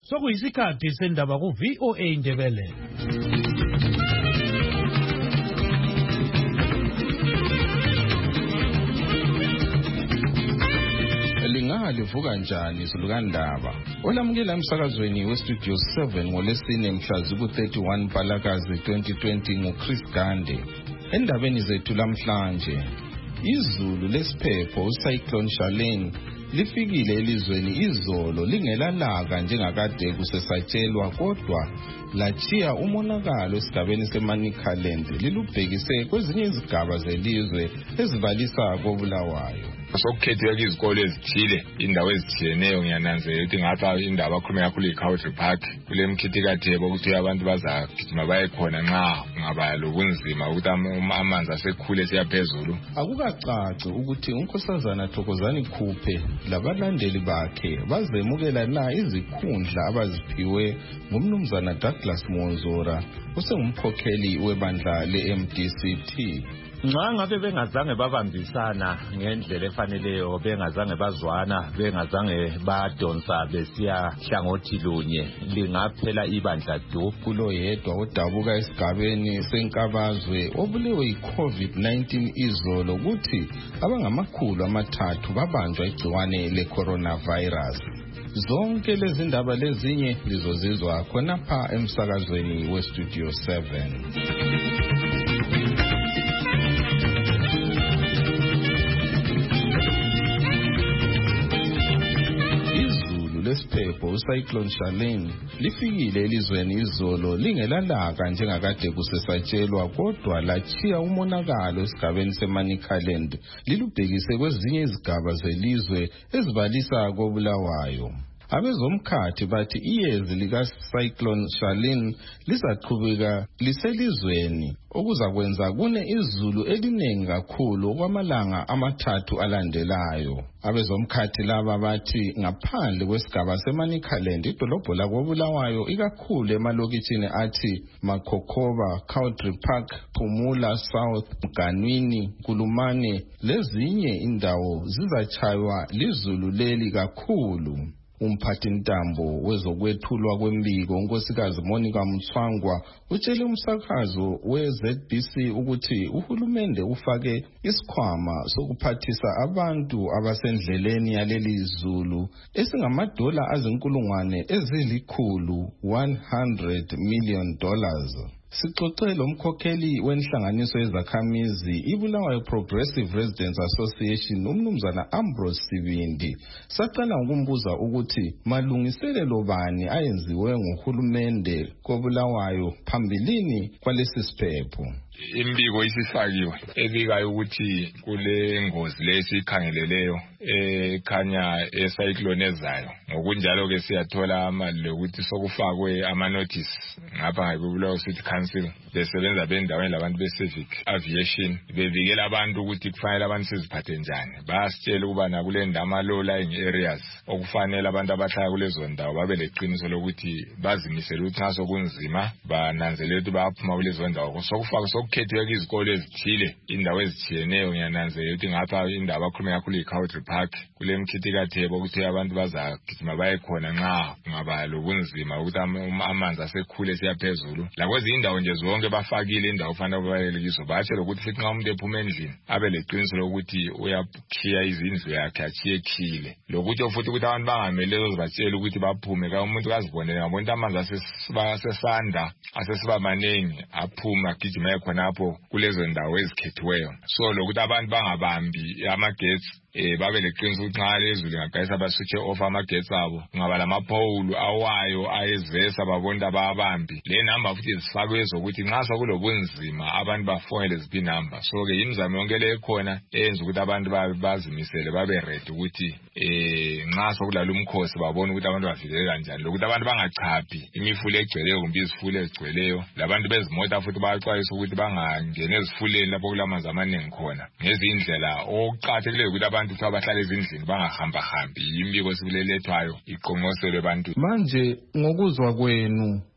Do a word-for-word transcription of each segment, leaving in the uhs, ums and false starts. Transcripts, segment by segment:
Sokuyisikhathi sendaba ku V O A Indebele. Lingalivuka njani izulukandaba olamukela emsakazweni westudio seven ngolesine mhla ziku thirty-one Mpalakazi twenty twenty nguChris Gande. Endabeni zethu lamhlanje, izulu lesiphepho uCyclone Charlene lifikile elizweni izolo lingelalaka njengakade kusesatshelwa, kodwa lachiya umonakalo esigabeni seManicaland lilubhekise kwezinye izigaba zelizwe ezibalisa koBulawayo. Sokukhetheka izikole ezithile indawo ezithiyeneyo ngiyananzela ukuthi ngapha indaba akhulume kakhulu iCountry Park kule mkhithikathebo ukuthi abantu bazagijima baye khona nxa ngaba lobunzima ukuthi amanzi asekhule siyaphezulu. Akukacaci ukuthi uNkosazana Thokozani Khuphe labalandeli bakhe bazemukela na izikhundla abaziphiwe ngumnumzana Douglas Monzora osengumkhokheli webandla le-M D C T. Nxa ngabe bengazange babambisana ngendlela efaneleyo, bengazange bazwana, bengazange badonsa besiya hlangothi lunye, lingaphela ibandla du. Kulo yedwa odabuka esigabeni senkabazwe obulewe yi-COVID nineteen izolo ukuthi abangamakhulu amathathu babanjwa igciwane le-coronavirus. Zonke lezi ndaba lezinye lizozizwa khonapha emsakazweni westudio seven. Lesphepho uCyclone Charlene lifikile elizweni izolo lingelalaka njengakade kusesatshelwa, kodwa lachiya umonakalo esigabeni seManicaland lilubhekise kwezinye izigaba zelizwe ezibalisa koBulawayo. Abezomkhathi bathi iyezi likaCyclone Charlene lisaqhubeka liselizweni okuzakwenza kune izulu eliningi kakhulu okwamalanga amathathu alandelayo. Abezomkhathi laba bathi ngaphandle kwesigaba seManicaland idolobho lakoBulawayo ikakhulu emalokitshini athi Makhokoba, Country Park, Phumula South, Mganwini, Kulumane lezinye indawo zizachaywa lizulu leli kakhulu. Umphathi ntambo wezokwethulwa kwembiko unkosikazi Monica Mthwangwa utshele umsakazo we-Z B C ukuthi uhulumende ufake isikhwama sokuphathisa abantu abasendleleni yaleli zulu esingamadola azinkulungwane ezilikhulu one hundred million dollars. Sixoxe lo mkhokheli wenhlanganiso yezakhamizi iBulawayo Progressive Residents Association umnumzana Ambrose Sibindi, saqala ukumbuza ukuthi malungiselelo bani ayenziwe nguhulumende koBulawayo phambilini kwalesi siphepho. Imbiko isifakiwe ebikayo ukuthi kule ngozi lesikhangeleleyo ekhanya ecyclone ezayo. Ngokunjalo ke siyathola amali ukuthi sokufakwe ama notice ngapha ngakubulawa City Council besebenza bendaweni labantu be-civic aviation bevikela abantu ukuthi kufanele abantu siziphathe njani. Basitshela ukuba nakule ndama low lying areas okufanele abantu abahlala kulezo ndawo babe leqiniso lokuthi bazimisela ukuthi nxa sokunzima bananzelela ukuthi bayaphuma kulezo ndawo. Sokufaka sokukhetheka izikole ezithile indawo ezithiyeneyo ngiyananzelela ukuthi ngapha indaba akhulume kakhulu iCountry Park kule mkhithikathebo ukuthi abantu bazagijima baye khona nxa ngaba lobunzima ukuthi amanzi asekhule siyaphezulu. Lakwezinye indawo nje zonke bafakile indawo ufanele bayele kizo. Batshela ukuthi futhi nxa umuntu ephuma endlini abe leqiniso lokuthi uyakhiya izindlu yakhe achiye khile. Lokuthi futhi ukuthi abantu bangamele batshela ukuthi baphume ka umuntu kazibonele ngabona amanzi asesanda asesiba maningi aphuma agijima ekhonapho kulezo ndawo ezikhethiweyo. So lokuthi abantu bangabambi amagetsi eh babe leqiniso ukuthi nxa lezulu ngagayisa baswitche off amagetsi abo ngaba lamapole awayo ayezesa babonda ababambi le number futhi zifakwe ezokuthi nxa sokulobunzima abantu bafonele ziphi number. So ke imizamo yonke le ekhona eyenza ukuthi abantu bazimisele babe ready ukuthi eh nxa sokulala umkhosi babone ukuthi abantu bavikele kanjani, lokuthi abantu bangachaphi imifule egcweleyo kumbe izifule ezigcweleyo. Labantu bezimota futhi bayaxwayisa ukuthi bangangena ezifuleni lapho kulamanzi amaningi khona. Ngezindlela okuqhathekile ukuthi abantu futhi abahlala ezindlini bangahamba hambi imbiko sibulelethwayo iqonqoselwe abantu. Manje ngokuzwa kwenu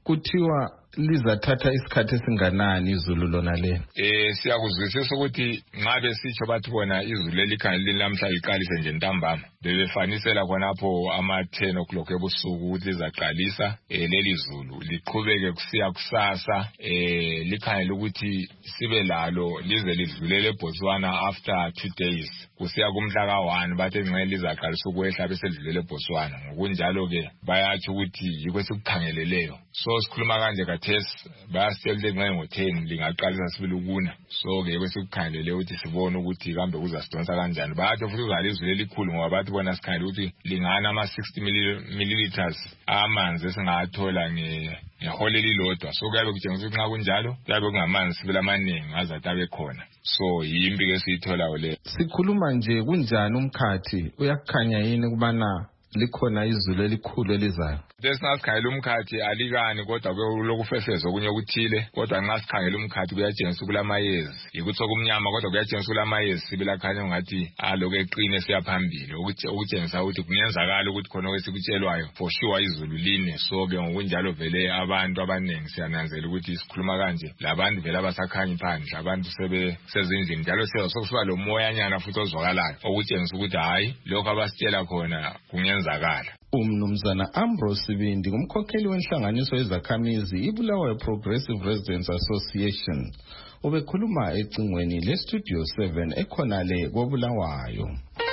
Kuthiwa lizathatha isikhathi esinganani izulu lona le? Eh siyakuzwisisa ukuthi ngabe sitsho bathi bona izulu elikhangele lamhla liqalise nje ntambama. Bebefanisela khonapho ama ten o'clock ebusuku ukuthi lizaqalisa eh leli zulu liqhubeke kusiya kusasa eh likhangele ukuthi sibe lalo lize lidlulele eBotswana after two days. Kusiya kumhla ka one bathe nxa lizaqalisa ukwehla bese lidlulele eBotswana. Ngokunjalo ke bayathi ukuthi yikho sikukhangeleleyo. So sikhuluma kanje kathesi bayasitshela nxa ngo ten lingaqalisa sibili ukuna. So ke besikukhangelele ukuthi sibone ukuthi kambe kuzasidonsa kanjani. Bayathi futhi uzalizwe elikhulu ngoba bathi bona sikhangele ukuthi lingana ama sixty milliliters amanzi esingathola nge ngehole lilodwa. So kuyabe kutshengisa ukuthi nxa kunjalo kuyabe kungamanzi sibili amaningi azathi abe khona. So yimbi ke siyithola le. Sikhuluma nje kunjani umkhathi uyakukhanya yini kubana likhona izulu elikhulu elizayo? Desingasikhangela umkhathi alikani kodwa kulokufefeza okunye okuthile kodwa nxa sikhangela umkhathi kuyatshengisa ukulamayezi yikuthi okumnyama kodwa kuyatshengisa ukulamayezi sibila khanya ngathi aloku eqine siyaphambili ukutshengisa ukuthi kungenzakala ukuthi khona okwesikutshelwayo for sure izulu line. So ke ngokunjalo vele abantu abanengi siyananzela ukuthi sikhuluma kanje labantu vele abasakhanyi phandle abantu sebe sezindlini njalo sokusiba lo moyanyana futhi ozwakalayo okutshengisa ukuthi hayi lokho abasitshela khona kungenzakala. Umnumzana Ambrose Sibindi ngumkhokheli wenhlanganiso yezakhamizi iBulawayo Progressive Residents Association ubekhuluma ecingweni le Studio seven ekhona le koBulawayo.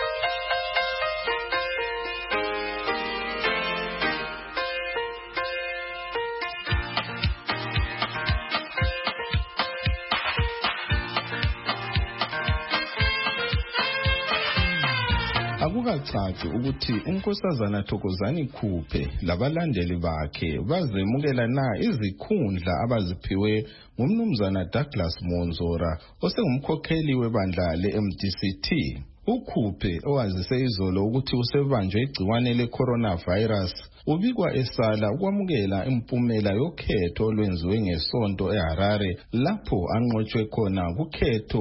Akukacaci ukuthi unkosazana Thokozani Khuphe labalandeli bakhe bazemukela na izikhundla abaziphiwe ngumnumzana Douglas Monzora osengumkhokheli webandla le-M D C T. uKhuphe owazise izolo ukuthi usebanjwe igciwane le-coronavirus ubikwa esala ukwamukela impumela yokhetho olwenziwe ngesonto eHarare lapho anqotshwe khona kukhetho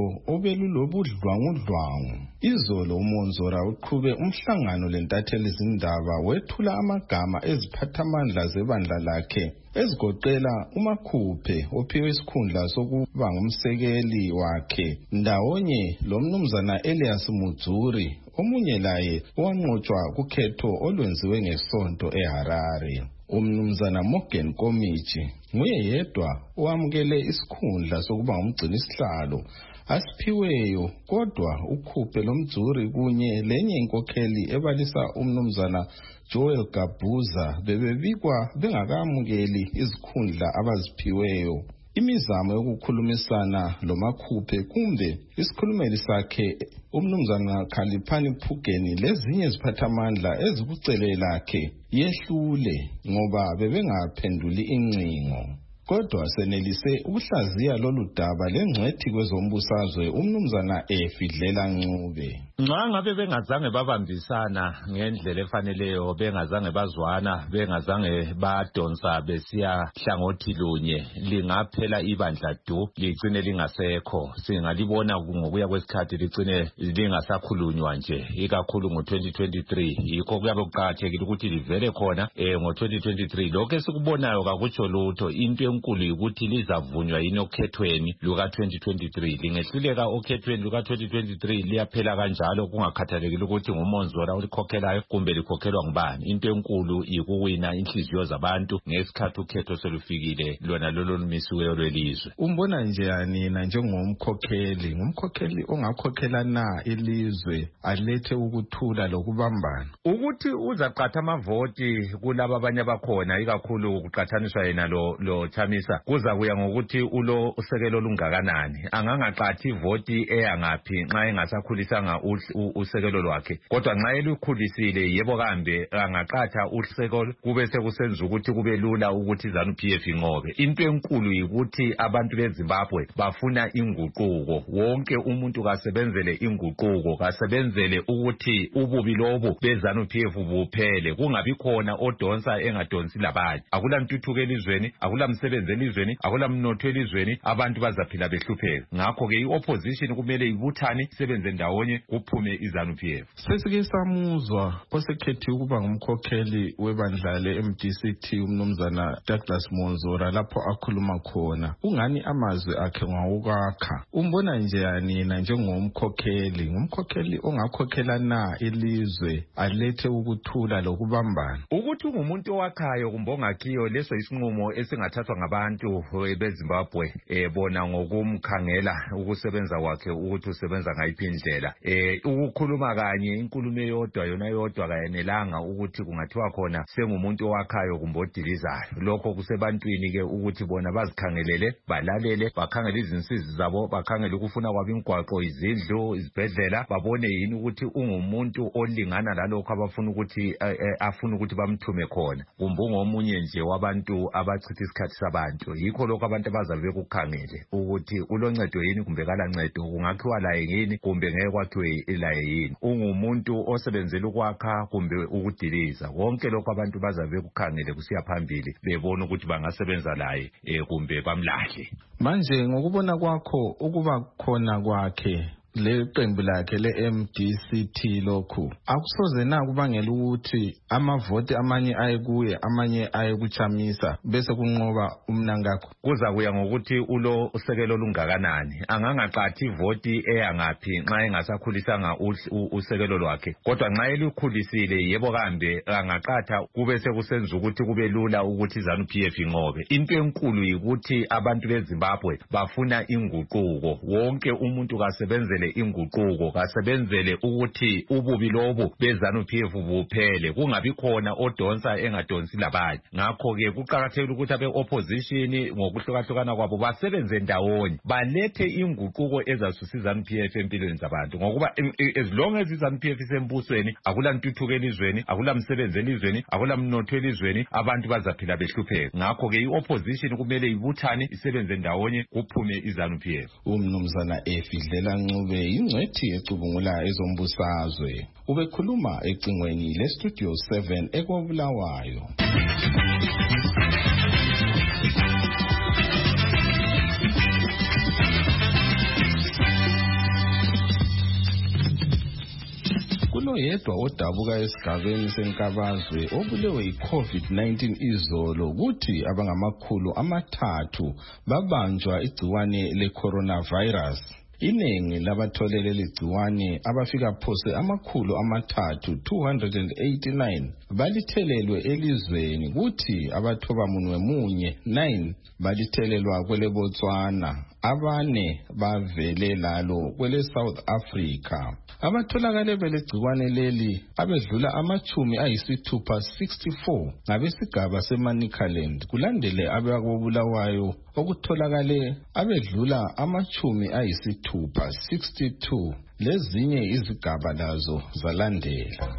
obelulobudlwangudlwangu. Izolo uMonzora uqhube umhlangano lentatheli izindaba wethula amagama eziphathamandla zebandla lakhe ezigoqela uMakhuphe ophiwe isikhundla sokuba ngumsekeli wakhe ndawonye lomnumzana Elias Mudzuri omunye laye owanqotshwa kukhetho olwenziwe ngesonto eHarare. Umnumzana Morgan Komichi nguye yedwa owamukele isikhundla sokuba ngumgcini sihlalo asiphiweyo kodwa uKhuphe loMdzuri kunye lenye inkokheli ebalisa umnumzana Joel Gabuza bebebikwa bengakamukeli izikhundla abaziphiweyo. Imizamo yokukhulumisana loMakhuphe kumbe isikhulumeli sakhe umnumzana Khaliphani Phugeni lezinye iziphathamandla ezikucele lakhe yehlule ngoba bebengaphenduli incingo. Kodwa senelise ukuhlaziya lolu daba lengcwethi kwezombusazwe umnumzana Efidlela Ncube. Nxa ngabe bengazange babambisana ngendlela efaneleyo bengazange bazwana bengazange badonsa besiya hlangothi lunye lingaphela ibandla du ligcine lingasekho. Singalibona ngokuya kwesikhathi ligcine lingasakhulunywa nje ikakhulu ngo twenty twenty-three. Yikho kuyabe kuqakathekile ukuthi livele khona eh ngo twenty twenty-three. Lokho esikubonayo kakutsho lutho into enkulu ukuthi lizavunywa yini okhethweni luka twenty twenty-three. Lingehluleka okhethweni luka twenty twenty-three liyaphela kanjalo kungakhathalekile ukuthi nguMonzora ulikhokhelayo kumbe likhokhelwa ngubani. Into enkulu ikuwina inhliziyo zabantu ngesikhathi ukhetho selufikile lona lolo lumisiweyo lwelizwe. Umbona njani na njengomkhokheli ngumkhokheli ongakhokhela na ilizwe alethe ukuthula lokubambana ukuthi uzaqatha amavoti kulabo abanye abakhona ikakhulu ukuqathaniswa yena lo lo Chamisa kuza kuya ngokuthi ulo usekelo lungakanani. Angangaqathi ivoti eyangaphi nxa engasakhulisanga usekelo lwakhe kodwa nxa elukhulisile yebo kambe angaqatha usekelo kube sekusenza ukuthi kube lula ukuthi ZANU P F inqobe. Into enkulu yikuthi abantu beZimbabwe bafuna inguquko. Wonke umuntu kasebenzele inguquko kasebenzele ukuthi ububi lobo beZANU P F buphele kungabi khona odonsa engadonsi labanye. Akula ntuthuko elizweni akula msebenzi elizweni akula mnotho elizweni abantu bazaphila behlupheka. Ngakho ke iopposition kumele ibuthane isebenze ndawonye kuphume iZANU P F. Sesike samuzwa osekhethi ukuba ngumkhokheli webandla le-M D C T umnumzana Douglas Monzora lapho akhuluma khona. Ungani amazwi akhe ngawukwakha. Umbona njani na njengomkhokheli? Ngumkhokheli ongakhokhela na ilizwe alethe ukuthula lokubambana? Ukuthi ungumuntu owakhayo kumbe ongakhiyo leso isinqumo esingathathwa ngabantu beZimbabwe eh bona ngokumkhangela ukusebenza kwakhe ukuthi usebenza ngayiphi indlela. Eh ukukhuluma kanye inkulumo eyodwa yona yodwa kayenelanga ukuthi kungathiwa khona sengumuntu owakhayo kumbe odilizayo. Lokho kusebantwini ke ukuthi bona bazikhangelele balalele bakhangele izinsizi zabo bakhangele ukufuna kwabo imigwaqo izindlu izibhedlela babone yini ukuthi ungumuntu olingana lalokho abafuna ukuthi afuna ukuthi bamthume khona kumbe ngomunye nje wabantu abachitha isikhathi sabantu. Yikho lokho abantu abazabe kukhangele ukuthi uloncedo yini kumbe kalancedo kungakhiwa laye yini kumbe ngeke kwakhiwe laye yini. Ungumuntu osebenzela ukwakha kumbe ukudiliza. Wonke lokho abantu bazabe kukhangele kusiya phambili bebona ukuthi bangasebenza laye kumbe bamlahle. Manje ngokubona kwakho ukuba khona kwakhe le qembu lakhe le-M D C T lokhu akusoze na kubangela ukuthi amavoti amanye aye kuye amanye aye kuChamisa bese kunqoba umnankakho? Kuza kuya ngokuthi ulo usekelo lungakanani. Angangaqathi ivoti eyangaphi nxa engasakhulisanga usekelo lwakhe. Kodwa nxa elikhulisile yebo kambe angaqatha kube sekusenza ukuthi kube lula ukuthi iZANU P F inqobe. Into enkulu yikuthi abantu beZimbabwe bafuna inguquko. Wonke umuntu kasebenzele inguquko kasebenzele ukuthi ububi lobo beZANU P F buphele kungabi khona odonsa engadonsi labanye. Ngakho ke kuqhakathekile ukuthi abe opposition ngokuhlukahlukana kwabo basebenze ndawonye balethe inguquko ezasusa iZANU P F empilweni zabantu ngokuba as long as iZANU P F isembusweni akula ntuthuko elizweni akula msebenzi elizweni akula mnotho elizweni abantu bazaphila behlupheka. Ngakho ke iopposition kumele ibuthane isebenze ndawonye kuphume iZANU P F. Umnumzana Efidlela Ncube ingcwethi ecubungula ezombusazwe ubekhuluma ecingweni le Studio seven eKobulawayo. Kulo yedwa odabuka esigabeni senkabazwe obulewe yi-COVID nineteen izolo kuthi abangamakhulu amathathu babanjwa igciwane le-coronavirus. Iningi labatholele ligciwane abafika phose amakhulu amathathu two hundred eighty-nine balithelelwe elizweni kuthi abathoba munwe munye nine balithelelwa kwele Botswana abane bavele lalo kwele South Africa. Abatholakale belegciwane leli abedlula amachumi ayisithupha sixty-four ngabesigaba seManicaland kulandele abakobulawayo okutholakale abedlula amachumi ayisithupha sixty-two lezinye izigaba lazo zalandela.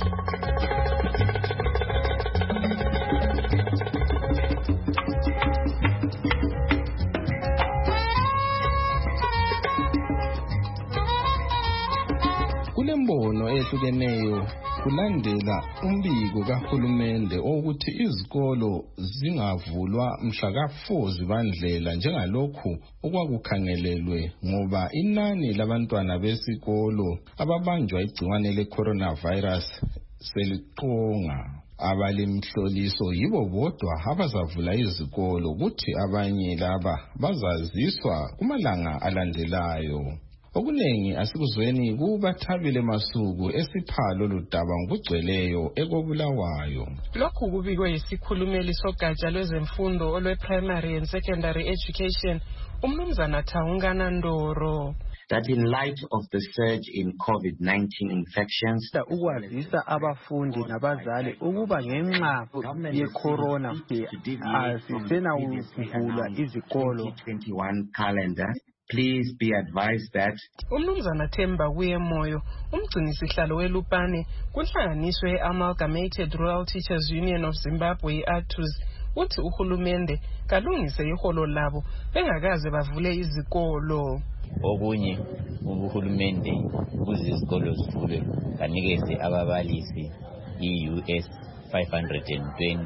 Kulembono ehlukeneyo kulandela umbiko kahulumende ukuthi izikolo zingavulwa mhla ka four zibandlela njengalokhu okwakukhangelelwe ngoba inani labantwana besikolo ababanjwa igciwane le-coronavirus seliqonga. Abalimhloliso yibo bodwa abazavula izikolo ukuthi abanye laba bazaziswa kumalanga alandelayo. Okunengi asikuzweni kubathabile masuku esiphalo ludaba ngokugcweleyo ekobulawayo. Lokhu kubikwe yisikhulumeli sogatsha lwezemfundo olwe primary and secondary education umnumzana Thawungana Ndoro. That in light of the surge in COVID nineteen infections, ukwazisa abafundi nabazali ukuba ngenxa ye-corona asisena ukuvulwa izikolo twenty-one calendar. Please be advised that umnumzana Themba Kuyemoyo umgcinisihlalo weLupane kuhlanganiswe Amalgamated Rural Teachers Union of Zimbabwe A T U Z uthi uhulumende kalungise iholo labo bengakaze bavule izikolo. Okunye uhulumende ukuze izikolo zivulwe kanikeze ababalisi i-U S five hundred twenty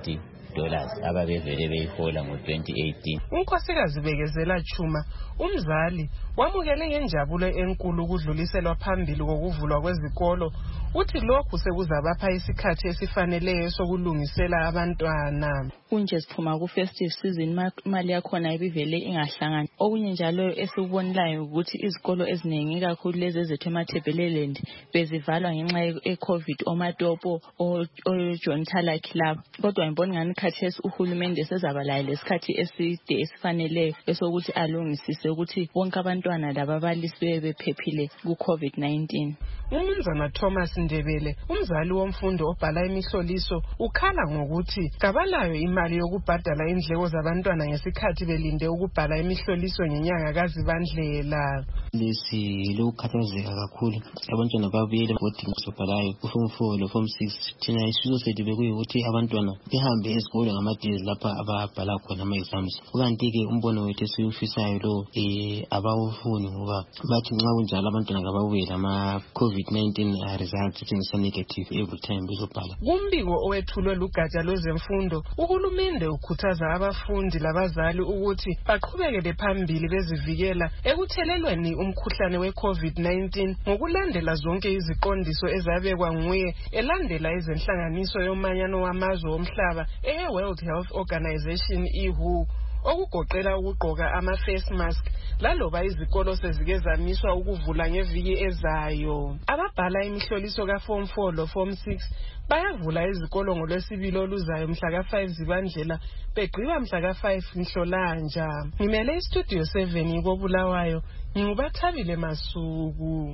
dollars ababevele beyihola ngo twenty eighteen. uNkosikazi Bekezela Chuma umzali wamukele ngenjabulo enkulu ukudluliselwa phambili kokuvulwa kwezikolo uthi lokhu sekuzabapha isikhathi esifaneleyo sokulungisela abantwana. Kunje siphuma ku festive season imali yakhona ibivele ingahlangani. Okunye njalo esibonilayo ukuthi izikolo eziningi kakhulu lezi ezethu eMathebeleland bezivalwa ngenxa ye-COVID omatopo o John Thala Club. Kodwa ngibona ngani khathesi uhulumende sezabalayo lesikhathi eside esifaneleyo esokuthi alungisise ukuthi bonke abantwana lababalisi bephephile ku-COVID nineteen. uMnumzana Thomas Ndebele umzali womfundo obhala imihloliso ukhala ngokuthi kabalayo imali yokubhadala indleko zabantwana ngesikhathi belinde ukubhala imihloliso ngenyanga kaZibandlela. Lesi lokukhathazeka kakhulu abantwana babuyele bodinga sobhalayo form four lo form six thina isizwe sethu bekuyikuthi abantwana behambe esikole ngamadezi lapha ababhala khona ama-exams. Kukanti ke umbono wethu esiwufisayo lo eh abawufuni ngoba bathi nxa kunjalo abantwana kababuye lama COVID nineteen results etshengisa negative every time bezobhala. Kumbiko owethulwe lugatsha lwezemfundo uhulumende ukhuthaza abafundi labazali ukuthi baqhubekele phambili bezivikela ekuthelelweni umkhuhlane we-COVID nineteen ngokulandela zonke iziqondiso ezabekwa nguye elandela izenhlanganiso yomanyano wamazwe omhlaba eye-World Health Organization I W H O okugoqela ukugqoka ama-face mask laloba izikolo sezike zamiswa ukuvula ngeviki ezayo. Ababhala imihloliso ka-form four lo form six bayavula izikolo ngolwesibili oluzayo mhla ka five Zibandlela begqiba mhla ka five Nhlolanja. Ngimele istudio seven koBulawayo ngingubathabile Masuku.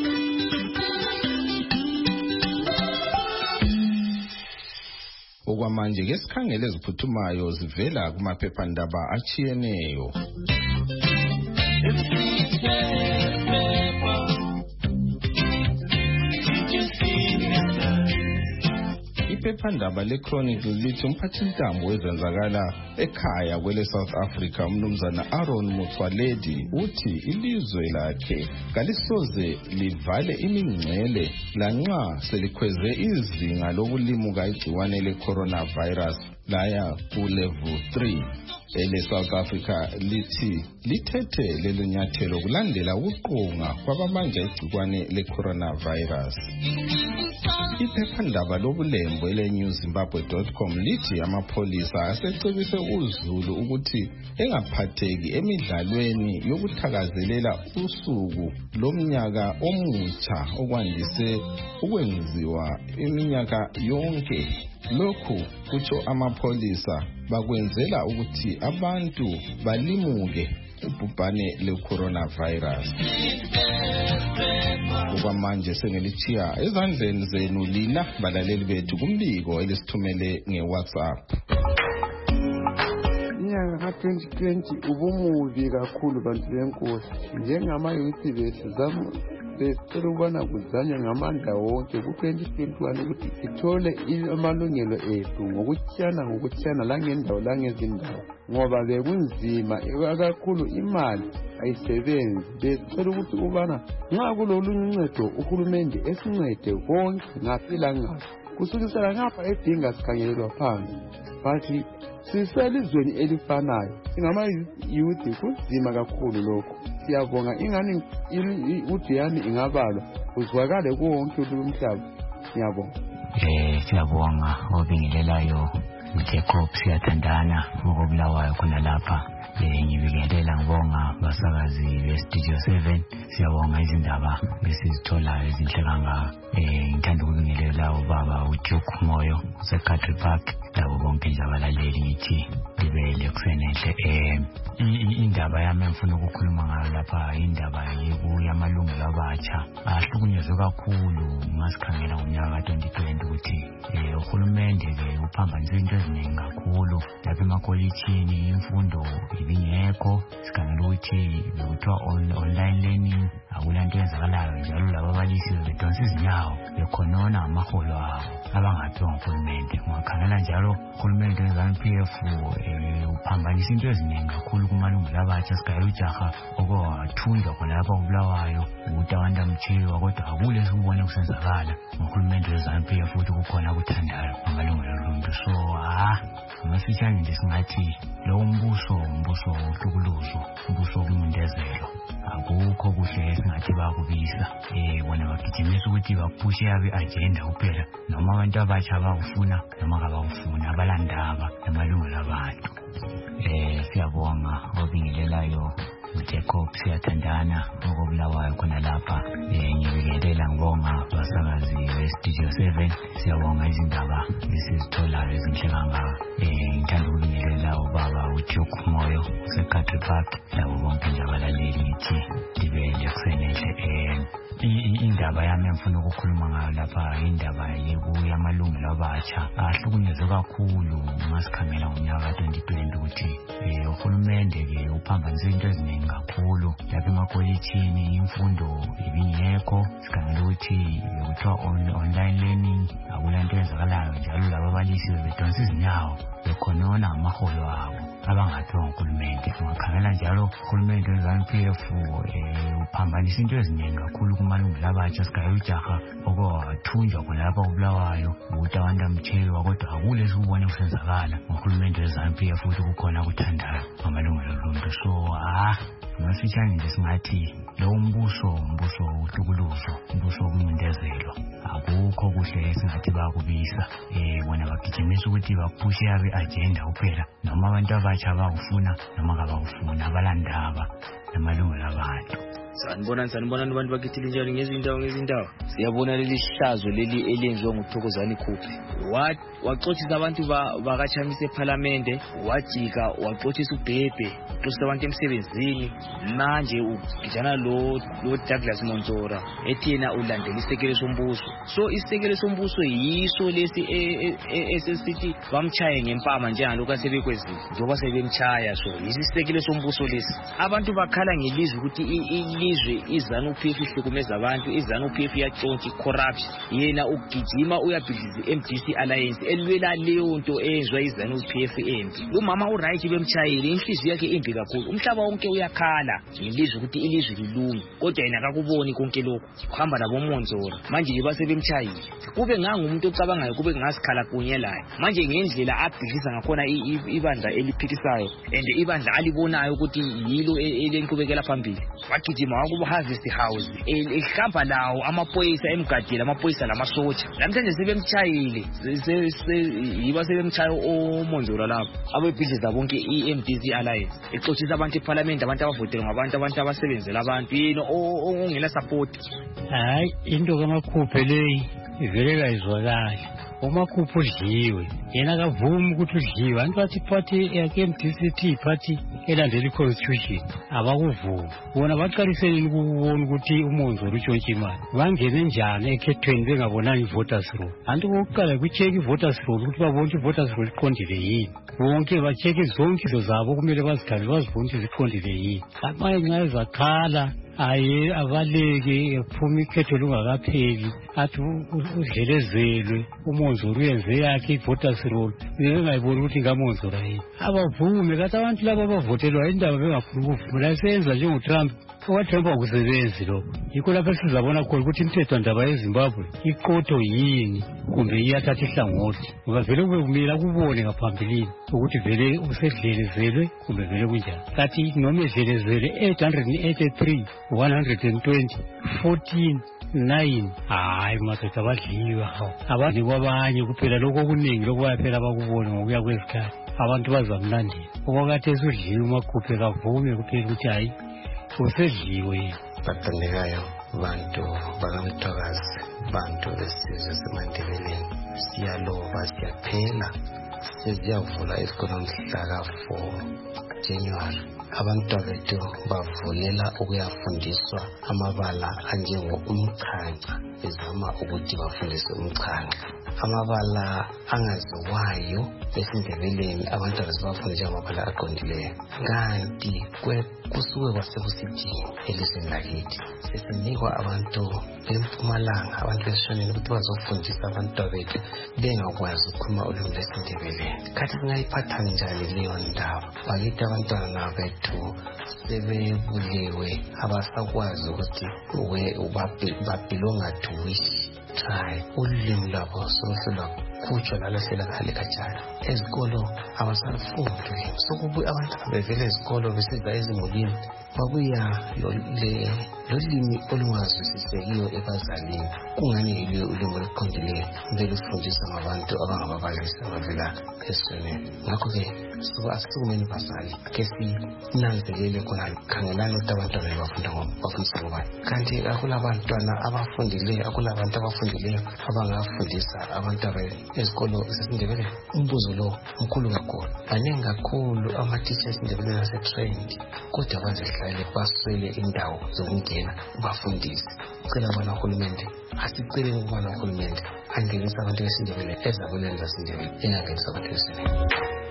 Okwamanje ke sikhangele eziphuthumayo zivela kumaphephandaba achiyeneyo. Iphephandaba leChronicle lithi umphathintambo wezenzakala ekhaya kwele South Africa umnumzana Aaron Motsoaledi uthi ilizwe lakhe kalisoze livale imingcele lanxa selikhweze izinga lokulimuka igciwane le-coronavirus laya ku level three. Ele South Africa lithi lithethe lelo nyathelo kulandela ukuqonga kwabamanje igciwane le-coronavirus. Iphephandaba lobulembo ele new zimbabwe dot com lithi amapholisa asecebise uZulu ukuthi engaphatheki emidlalweni yokuthakazelela usuku lomnyaka omutsha okwandise ukwenziwa iminyaka yonke. Lokhu kutsho amapholisa bakwenzela ukuthi abantu balimuke ubhubhane le-coronavirus. Okwamanje sengelichiya ezandleni zenu lina balaleli bethu kumbiko elisithumele nge-WhatsApp. Inyanga ka twenty twenty ubumubi kakhulu bantu benkosi njengama-youth bethu zamu besicela ukubana kuzanywe ngamandla wonke ku-twenty twenty-one ukuthi sithole amalungelo ethu ngokutshiyana ngokutshiyana langendawo langezindawo ngoba bekunzima kakhulu imali ayisebenzi. Besicela ukuthi ubana nxa kulolunye uncedo uhulumende esincede konke ngaphi langaphi kusukisela ngapha edinga sikhangelelwa phansi bathi siselizweni elifanayo singama-youth kunzima kakhulu lokho. Siyabonga ingani uthi yami ingabalwa kuzwakale kuwonke umhlaba. Ngiyabonga. Eh siyabonga obingelelayo Jacob siyathandana ukubulawayo khona lapha. Eh ngibingelela ngibonga basakazi beStudio seven siyabonga izindaba besizithola ezinhle kangaka. Eh ngithanda ukubingelela ubaba uJoke Moyo seCountry Park labo bonke nje abalaleli ngithi libele kusenenhle. Eh indaba yami engifuna ukukhuluma ngayo lapha indaba yamalungelo abatsha ahlukunyezwe kakhulu ngasikhangela ngomnyaka ka twenty twenty ukuthi eh uhulumende ke uphambanise into eziningi kakhulu lapha emakolitshini imfundo ibingekho sikhangela ukuthi bekuthiwa online learning akulanto yenzakalayo njalo laba abalisi bedonsa izinyawo bekhonona amaholo abo abangaphiwa nguhulumende. Ngakhangela njalo uhulumende we-Z P F uphambanisa into eziningi kakhulu kumalungelo abatsha sigayela ujaha okwathunjwa khona lapha kuBulawayo ukuthi abantu amthiwa kodwa akule sikubone kusenzakala ngohulumende we-Z P F ukuthi kukhona kuthandayo ngamalungelo oluntu. So ah ngamafitshane nje singathi lo umbuso umbuso uhlukuluzo umbuso womundezelo akukho kuhle esingathi bakubisa eh bona bagijimisa ukuthi baphushe yabe agenda kuphela noma abantu abatsha abafuna noma abafuna abalandaba namalungelo abantu. Eh siyabonga obingelelayo Jacob siyathandana okubulawayo khona lapha. Eh ngibingelela ngibonga basakazi we-Studio seven siyabonga izindaba esizitholayo ezinhle kangaka. Eh ngithanda ukubingelela ubaba uJoke Moyo useCountry Park labo bonke nje abalaleli ngithi libele kusenehle. Eh indaba yami engifuna ukukhuluma ngayo lapha indaba yebuya amalungelo abatsha ahlukunyezwe kakhulu ngasikhangela ngonyaka twenty twenty ukuthi eh uhulumende ke uphambanise into eziningi kakhulu lapha emakolitshini imfundo ibingekho sikhangela ukuthi kuthiwa online learning akulanto eyenzakalayo njalo laba abalisi bedonsa izinyawo bekhonona amaholo abo abangathiwa nguhulumende. Ungakhangela njalo uhulumende we-ZANU P F eh uphambanisa into eziningi kakhulu kumalungelo abatsha sigaya ujaha okwathunjwa khona lapha kubulawayo ukuthi abantu amthelwa kodwa akule sikubone kusenzakala ngohulumende we-ZANU P F ukuthi kukhona kuthandayo amalungelo oluntu. So ah ngamafitshane nje singathi lo umbuso umbuso uhlukuluzo umbuso womundezelo akukho kuhle esingathi bakubisa eh bona bagijimisa ukuthi baphushe yabe agenda kuphela noma abantu abatsha abakufuna noma abakufuna abalandaba namalungelo abantu. Sanibona sanibona abantu bakithile njalo ngezindawo ngezindawo. Siyabona leli hlazo leli elenziwe nguThokozani Khuphe. What waxothisa abantu bakaChamisa eParliament, wajika waxothisa uBhebhe, uxothisa abantu emsebenzini. Manje ugijana lo lo Douglas Monzora ethi yena ulandela isekelo sombuso. So isekelo sombuso yiso lesi esesithi bamchaye ngempama njengalokho asebekwezile. Njoba sebemchaya so isisekelo sombuso lesi. Abantu bakhala ngelizwe ukuthi izwe iZANU P F ihlukumeza abantu, iZANU P F iyatshontsha corruption. Yena ugijima uyabhidiza M D C Alliance elwela leyo nto eyenzwa iZANU P F embi. Umama uright bemchayile inhliziyo yakhe imbi kakhulu. Umhlaba wonke uyakhala ngelizwe ukuthi ilizwe lilungi kodwa yena akakuboni konke lokho. Kuhamba nabo Monzora manje basebemchayile. Kube ngangumuntu ocabangayo kube ngasikhala kunye laye. Manje ngendlela abhidliza ngakhona ibandla eliphikisayo and ibandla alibonayo ukuthi yilo elenkubekela phambili. Bagijima wakubo Harvest House ehamba lawo amaphoyisa emgadile amaphoyisa lamasotsha namhlanje sebemchayile yiba sebemchayo oMonzora lapho abebhidliza bonke iM D C Alliance exothisa abantu eParliament abantu abavotela ngabantu abantu abasebenzela abantu yena ongela support. Hayi into kaMakhuphe leyi ivele kayizwakala. uMakhuphe udliwe yena akavumi ukuthi udliwe anti bathi party yakhe M D C T party elandela iconstitution abakuvuma bona baqalisele ukubona ukuthi uMonzora utshontsha imali bangene njani ekhethweni bengabonanga ivoters roll. Anti ukuqala kucheck ivoters roll ukuthi babone ivoters roll iqondile yini bonke bacheck zonke izinto zabo kumele bazikhale bazibone ukuthi ziqondile yini. Amanye nxa ezakhala aye abaleke ephuma ikhetho lungakapheli athi udlelezelwe uMonzora uyenze yakhe ivoters roll bengayiboni ukuthi ngaMonzora yini. Abavume kathi abantu laba abavotelwa indaba bengafuni ukuvuma senza njengoTrump owaTrump akusebenzi lo. Yikho lapho sizabona khona ukuthi imithetho ndaba yeZimbabwe iqotho yini kumbe iyathatha ihlangothi ngoba vele kube kumele kubone ngaphambilini ukuthi vele usedlelezelwe kumbe vele kunjani. Kathi noma edlelezelwe eight hundred eighty-three one hundred twenty fourteen nine hayi madoda abadliwe hawo abadli kwabanye kuphela lokho okuningi lokuba phela bakubona ngokuya kwesikhathi abantu bazamlandela okwakade esudliwe uMakhuphe kavume kuphela ukuthi hayi usedliwe. Bathandekayo bantu bakamthwakazi bantu besizwe seMandebeleni siyaloba siyaphela seziyavula isikolo mhla ka-four January. Abantu bethu bavulela ukuyafundiswa amabala anjengo umkhanca bezama ukuthi bafundise umkhanca amabala angaziwayo esiNdebeleni abantu abasifundiswa amabala aqondileyo kanti kusuke kwasekusithi elizweni lakithi sesinikwa abantu bempumalanga abantu besishoneni ukuthi bazofundisa abantu bethu bengakwazi ukukhuluma ulimi lwesiNdebeleni. Kathi singayiphatha njani leyo ndaba? Bakithi abantwana bethu sebebulewe abasakwazi ukuthi babelonga to which tribe ulimi lwabo sohlolwa bayakhutshwa nalahlela khale kajana ezikolo abasafundi sokubuya abantu abevela ezikolo besiza ezimulini babuya lolimi olungazwisisekiyo ebazalini kungani yilo ulimi oluqondileyo belufundisa ngabantu abangababalisi abavela esonweni ngakho-ke so asikumeni bazali ake sinanzelele khona khangelani ukuthi abantwana bafunda bafundisa ngobani kanti akulabantwana abafundileyo akulabantu abafundileyo abangafundisa abantu ezikolo zesindebele umbuzo lo mkhulu kakhulu baningi kakhulu ama-teachers esindebele ase-trained kodwa bazihlale baswele indawo zokungena bafundise cela ubana uhulumende asiceleni ukubana uhulumende angenisa abantu besindebele ezabelweni zasindebele engangenisa abantu besindebele.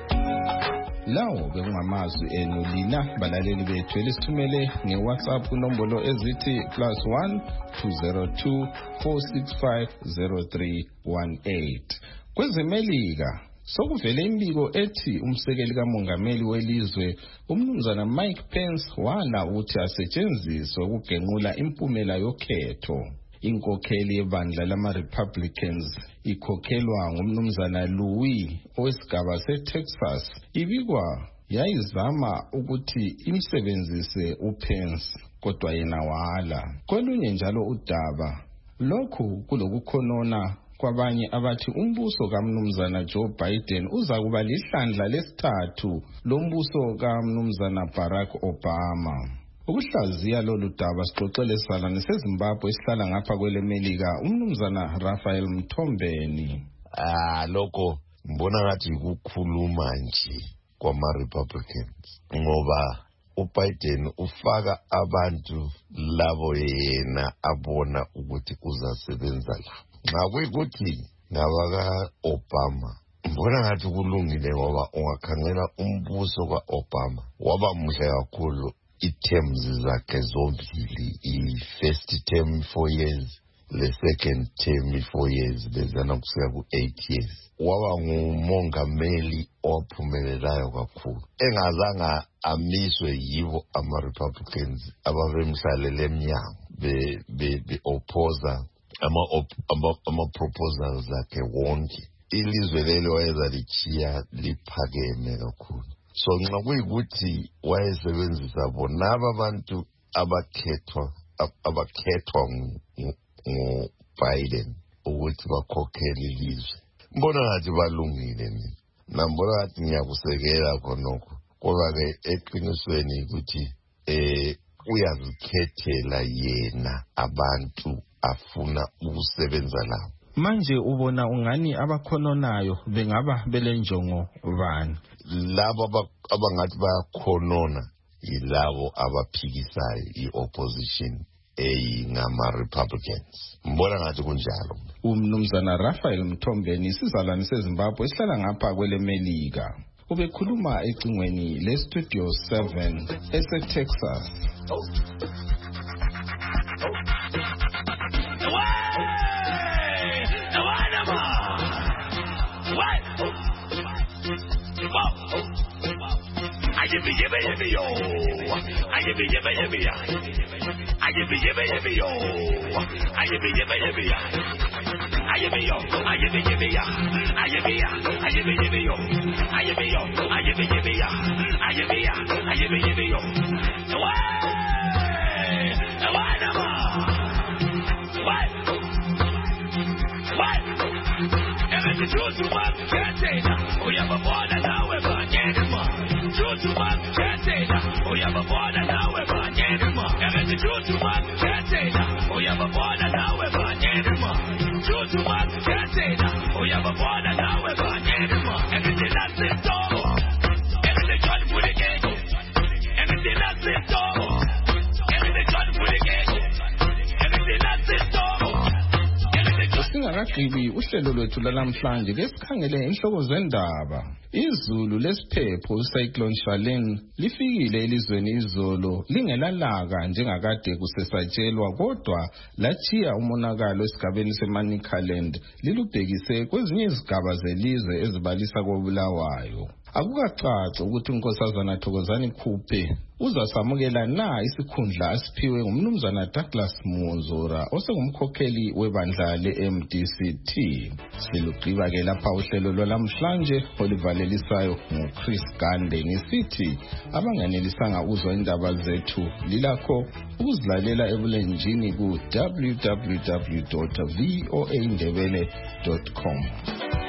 Lawo bekungamazwi enu lina balaleli bethu elisithumele nge-WhatsApp kunombolo ezithi plus one two zero two four six five zero three one eight. Kwezemelika sokuvele imbiko ethi umsekeli kamongameli welizwe umnumzana Mike Pence wala ukuthi asetshenziswe ukugenqula impumela yokhetho. Inkokheli yebandla lama-Republicans ikhokhelwa ngumnumzana Louis owesigaba se-Texas ibikwa yayizama ukuthi imsebenzise uPence kodwa yena wala. Kolunye njalo udaba lokhu kulokukhonona kwabanye abathi umbuso kamnumzana Joe Biden uza kuba lihlandla lesithathu lombuso kamnumzana Barack Obama. Ukuhlaziya lolu daba sixoxele sala neseZimbabwe esihlala ngapha kwele Melika umnumzana Raphael Mthombeni. Ah lokho mbona ngathi ukukhuluma nje kwama Republicans ngoba uBiden ufaka abantu labo yena abona ukuthi uzasebenza la. Ngakuyikuthi ngabaka Obama mbona ngathi kulungile ngoba ungakhangela umbuso kwa Obama waba muhle kakhulu iterms zakhe zombili i-first term four years le-second term four years bezana kusika ku-eight years waba ngumongameli ophumelelayo kakhulu engazanga amiswe yibo ama-Republicans ababemhlalele emnyango be-opposa ama-proposals zakhe wonke ilizwe lelo wayezalichiya liphakeme kakhulu. So nxa kuyikuthi wayesebenzisa bonaba abantu abakhethwa abakhethwa nguBiden ukuthi bakhokhele ilizwe mbona ngathi balungile mina nambona ngathi ngiyakusekela khonokho kodwa-ke eqinisweni ukuthi eh uyazikhethela yena abantu afuna ukusebenza nabo. Manje ubona ungani abakhononayo bengaba belenjongo bani? Labo abangathi bayakhonona yilabo abaphikisayo i-opposition eyingama Republicans. Mbona ngathi kunjalo. Umnumzana Raphael Mthombeni isizalwane seZimbabwe esihlala ngapha kwele Melika. Ubekhuluma ecingweni le Studio seven ese-Texas. I give me, give me, give me, yo. I give me, give me, give me, ya. I give me, give me, give me, yo. I give me, give me, give me, ya. I give me, yo. I give me, give me, ya. I give me, ya. I give me, give me, yo. I give me, yo. I give me, give me, ya. I give me, ya. I give me, give me, yo. Why? Why never? Why? Why? And it's the truth to what can't say that. We have a border now, we're going to get him up. True to man, can't say that. We have a border now, we're going to get him up. And it's the truth to man, can't say that. We have a border now, we're going to get him up. True to man, can't say that. We have a border now, we're going to get him up. Everything that's in store. Everything trying to put it in. Everything that's in store. Everything trying to put it in. Everything that's in store. Singakagqibi uhlelo lwethu lalamhlanje ke sikhangele inhloko zendaba. Izulu lesiphepho uCyclone Charlene lifikile elizweni izolo lingelalaka njengakade kusesatshelwa kodwa lachiya umonakalo esigabeni seManicaland lilubhekise kwezinye izigaba zelizwe ezibalisa koBulawayo. Akukacaci ukuthi unkosazana Thokozani Khuphe uzasamukela na isikhundla asiphiwe ngumnumzana Douglas Monzora osengumkhokheli webandla le-M D C T. Silugqiba ke lapha uhlelo lwalamhlanje oluvalelisayo nguChris Gande ngisithi abanganelisanga uzwa indaba zethu lilakho ukuzilalela ebulenjini ku w w w dot v o a ndebele dot com.